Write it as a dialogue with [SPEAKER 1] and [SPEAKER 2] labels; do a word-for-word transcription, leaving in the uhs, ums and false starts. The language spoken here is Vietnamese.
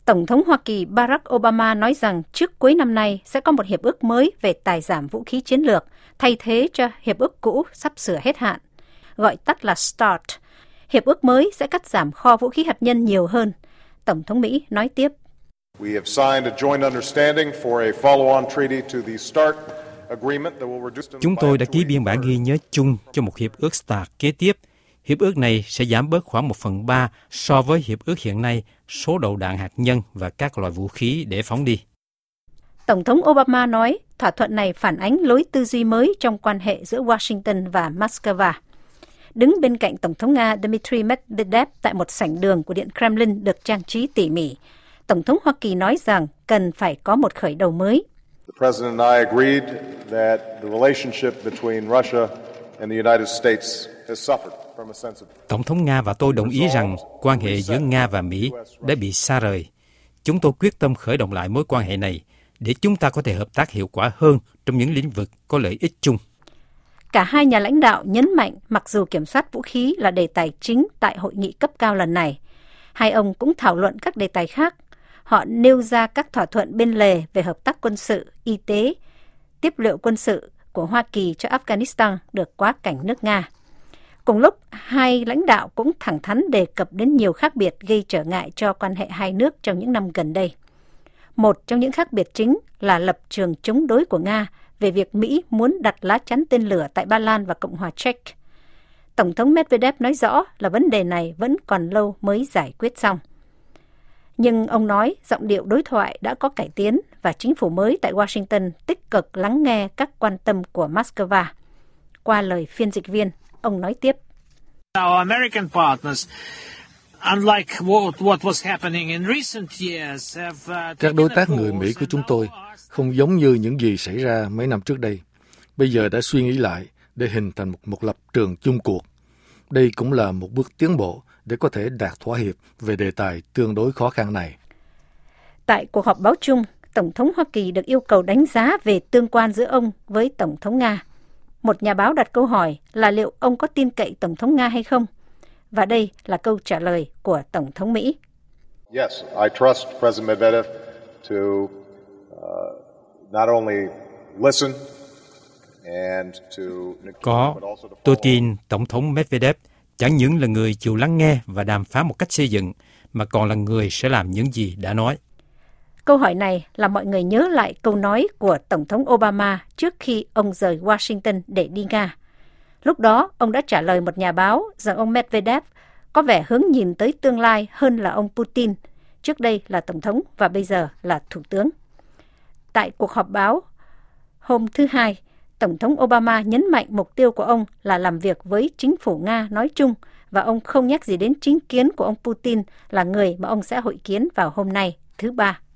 [SPEAKER 1] Tổng thống Hoa Kỳ Barack Obama nói rằng trước cuối năm nay sẽ có một hiệp ước mới về tài giảm vũ khí chiến lược, thay thế cho hiệp ước cũ sắp sửa hết hạn, gọi tắt là START. Hiệp ước mới sẽ cắt giảm kho vũ khí hạt nhân nhiều hơn. Tổng thống Mỹ nói tiếp.
[SPEAKER 2] Chúng tôi đã ký biên bản ghi nhớ chung cho một hiệp ước START kế tiếp. Hiệp ước này sẽ giảm bớt khoảng một phần ba so với hiệp ước hiện nay, số đầu đạn hạt nhân và các loại vũ khí để phóng đi.
[SPEAKER 1] Tổng thống Obama nói thỏa thuận này phản ánh lối tư duy mới trong quan hệ giữa Washington và Moscow. Đứng bên cạnh Tổng thống Nga Dmitry Medvedev tại một sảnh đường của Điện Kremlin được trang trí tỉ mỉ, Tổng thống Hoa Kỳ nói rằng cần phải có một khởi đầu mới.
[SPEAKER 3] The President and I agreed that the relationship between Russia and the United States has suffered.
[SPEAKER 2] Tổng thống Nga và tôi đồng ý rằng quan hệ giữa Nga và Mỹ đã bị xa rời. Chúng tôi quyết tâm khởi động lại mối quan hệ này để chúng ta có thể hợp tác hiệu quả hơn trong những lĩnh vực có lợi ích chung.
[SPEAKER 1] Cả hai nhà lãnh đạo nhấn mạnh mặc dù kiểm soát vũ khí là đề tài chính tại hội nghị cấp cao lần này, hai ông cũng thảo luận các đề tài khác. Họ nêu ra các thỏa thuận bên lề về hợp tác quân sự, y tế, tiếp liệu quân sự của Hoa Kỳ cho Afghanistan được quá cảnh nước Nga. Cùng lúc, hai lãnh đạo cũng thẳng thắn đề cập đến nhiều khác biệt gây trở ngại cho quan hệ hai nước trong những năm gần đây. Một trong những khác biệt chính là lập trường chống đối của Nga về việc Mỹ muốn đặt lá chắn tên lửa tại Ba Lan và Cộng hòa Czech. Tổng thống Medvedev nói rõ là vấn đề này vẫn còn lâu mới giải quyết xong. Nhưng ông nói giọng điệu đối thoại đã có cải tiến và chính phủ mới tại Washington tích cực lắng nghe các quan tâm của Moscow. Qua lời phiên dịch viên, ông nói tiếp.
[SPEAKER 4] Các đối tác người Mỹ của chúng tôi không giống như những gì xảy ra mấy năm trước đây. Bây giờ đã suy nghĩ lại để hình thành một, một lập trường chung cuộc. Đây cũng là một bước tiến bộ để có thể đạt thỏa hiệp về đề tài tương đối khó khăn này.
[SPEAKER 1] Tại cuộc họp báo chung, Tổng thống Hoa Kỳ được yêu cầu đánh giá về tương quan giữa ông với Tổng thống Nga. Một nhà báo đặt câu hỏi là liệu ông có tin cậy Tổng thống Nga hay không? Và đây là câu trả lời của Tổng thống Mỹ.
[SPEAKER 3] Yes, I trust President Medvedev to uh, not only listen and to
[SPEAKER 2] Có, tôi tin Tổng thống Medvedev chẳng những là người chịu lắng nghe và đàm phán một cách xây dựng, mà còn là người sẽ làm những gì đã nói.
[SPEAKER 1] Câu hỏi này là mọi người nhớ lại câu nói của Tổng thống Obama trước khi ông rời Washington để đi Nga. Lúc đó, ông đã trả lời một nhà báo rằng ông Medvedev có vẻ hướng nhìn tới tương lai hơn là ông Putin, trước đây là Tổng thống và bây giờ là Thủ tướng. Tại cuộc họp báo hôm thứ Hai, Tổng thống Obama nhấn mạnh mục tiêu của ông là làm việc với chính phủ Nga nói chung và ông không nhắc gì đến chính kiến của ông Putin là người mà ông sẽ hội kiến vào hôm nay, thứ Ba.